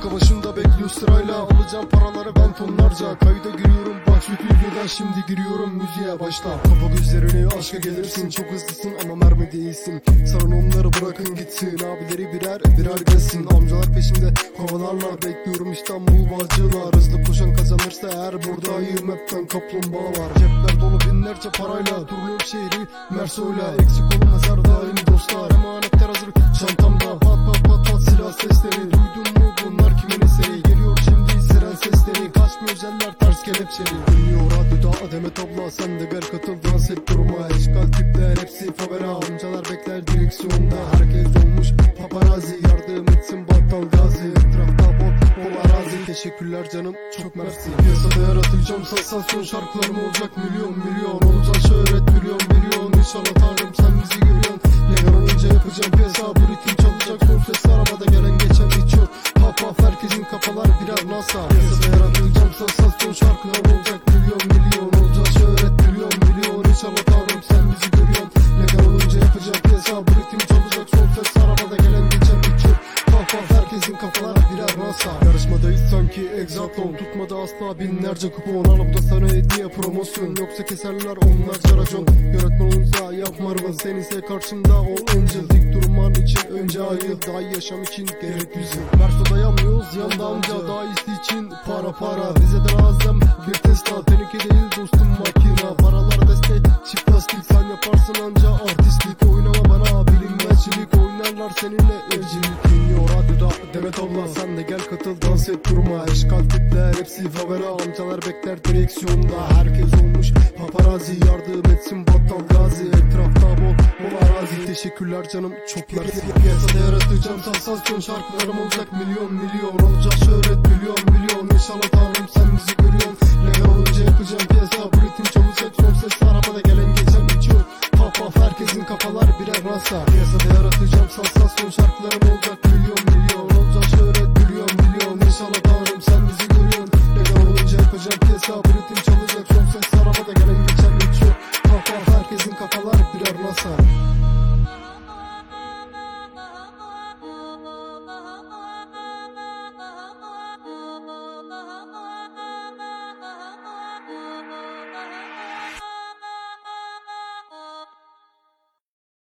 Banka başında bekliyor sırayla, alacağım paraları ben tonlarca. Kayda giriyorum bak stüdyodan, şimdi giriyorum müziğe başla. Kapa gözlerini aşka gelirsin, çok hızlısın ama mermi değilsin. Sarın onları bırakın gitsin, abileri birer birer gelsin. Amcalar peşimde kovalarlar, bekliyorum İstanbul Bağcılar. Hızlı koşan kazanırsa eğer, buradayım hepten kaplumbağalar. Cepler dolu binlerce parayla, turluyorum şehri Merso'yla. Eksik olmaz her daim dostlar, emanetler hazır çantamda. Pat pat pat pat silah sesleri, duydun mu bunlar kimin eseri? Geliyor şimdi siren sesleri, kaçmıyor jeller ters kelepçeli. Dinliyor radyoda Demet abla, sen de gel katıl dans et duruma. Eşkal tipler hepsi favela, amcalar bekler direksiyonda. Herkes olmuş paparazzi, yardım etsin battal gazi. Etrafta bol arazi, teşekkürler canım çok mersi. Piyasada yaratacağım sansasyon, şarkılarım olacak milyon milyon. Olacak şöhret milyon milyon, İnşallah tanrım sen bizi görüyorsun. Legal olunca yapacağım piyasa, bu ritim çalacak son ses. Arabada gelen geçen hiç yok, paf paf herkesin kafalar birer NASA. Piyasada yaratacağım sansasyon, şarkılarım olacak milyon milyon. Olacak şöhret milyon milyon, İnşallah tanrım sen bizi görüyorsun. Legal olunca yapacağım piyasa, bu ritim çalacak son ses. Arabada gelen geçen hiç yok, paf paf herkesin kafalar birer NASA. Yarışmadayız sanki Exatlon, tutmadı asla binlerce kupon. Alıp da sana hediye promosyon, yoksa keserler onlarca racon. Yönetmen olunsa yap Marvel, sen ise karşında ol Angel. Dik durman için önce ayıl, daha iyi yaşam için gerek yüzü. Merso'da yanmıyoruz yanda amca, daha iyisi için para para. Rize'den azem bir Tesla, teneke değil dostum makina. Paralar destek çift lastik, sen yaparsın anca artistlik. Oynama bana bilinmezcilik, oynarlar seninle evcilik. Dinliyor radyoda Demet abla, sen de gel katıl dans et duruma. Eşkal tipler hepsi favela, amcalar bekler direksiyonda. Herkes olmuş paparazzi, yardım etsin battal gazi. Etrafta bol arazi, teşekkürler canım çok mersi. Piyasada yaratacağım sansasyon, şarkılarım olacak milyon milyon. Olacak şöhret milyon milyon, İnşallah tanrım sen bizi görüyorsun. Legal